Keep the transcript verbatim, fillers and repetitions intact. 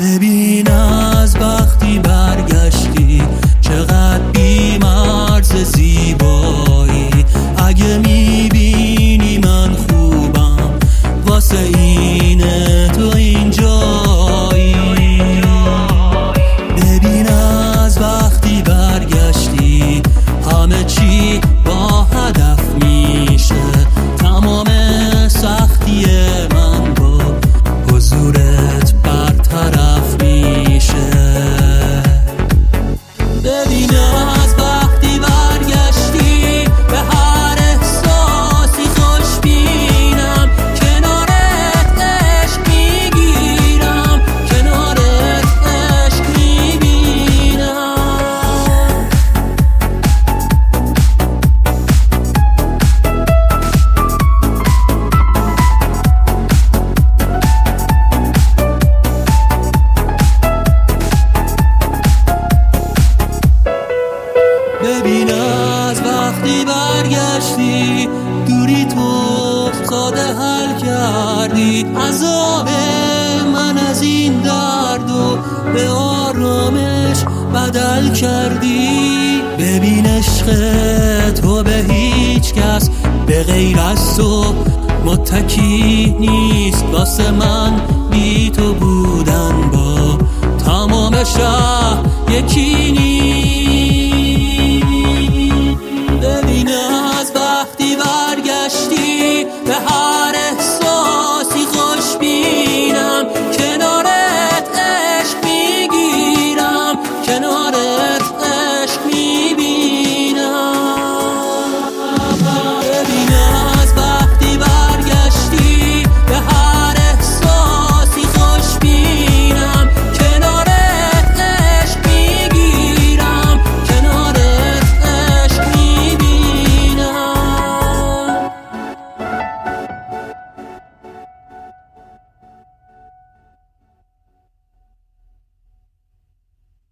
ببین از وقتی برگشتی چقدر بی مرز زیبایی. اگه میبینی من خوبم واسه اینه تو اینجایی. ببین از وقتی برگشتی همه چی با هدف میشه. تمام سختی من با حضورت برطرف میشه. ببین از وقتی برگشتی به هر احساسی خوشبینم. کنارت عشق میگیرم، کنارت عشق میبینم. ببین از وقتی برگشتی دوری تو ساده حل کردی. عذاب من از این درد و به آرامش بدل کردی. ببین عشق تو به هیچ کس به غیر از تو متکی نیست. واسه من بی تو بودن با تمام شهر یکی نیست. ببین از وقتی برگشتی به هر احساسی